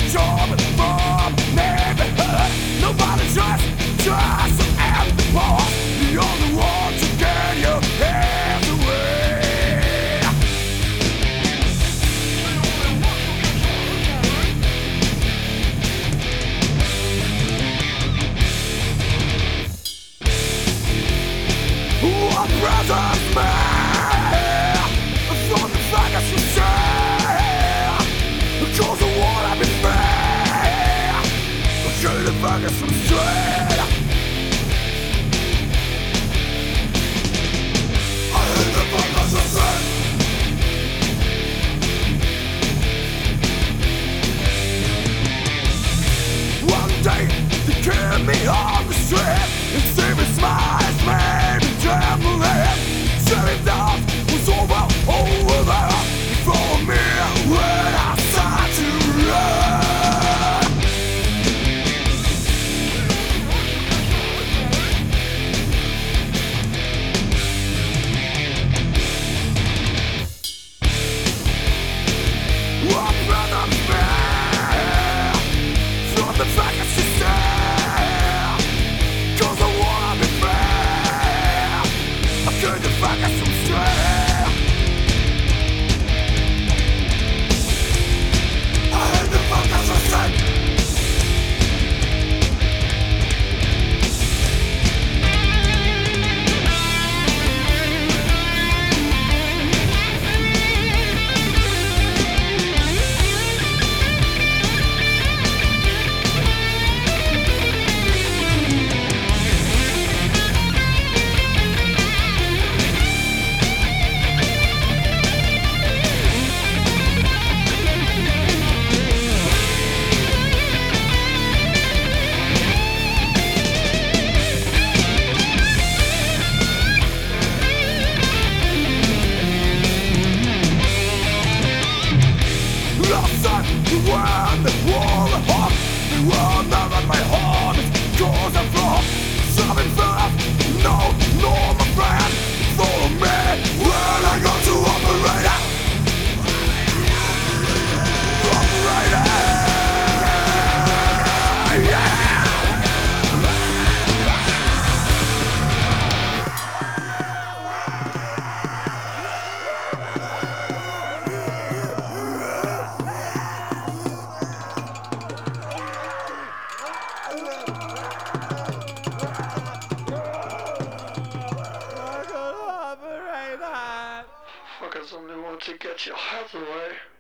Job from neighborhood. Nobody just am the boss. The only one to get your hands away. What brothers me from the faggots you say? Cause I wanna be fair. Kill the faggots from straight. I hate the faggots from straight. One day they kill me on the street and see me smiles, made me trembling. Shutting down was over there for me when I start to run. What brother me from the faggots you say? Cause I wanna be fair. I kill the faggots from straight. I hate the faggots from straight. When the war hot, the world now at my heart is cause I'm from something fast. No, my friend, follow me when I go to operator. Yeah. Fuckers only want to get your head away.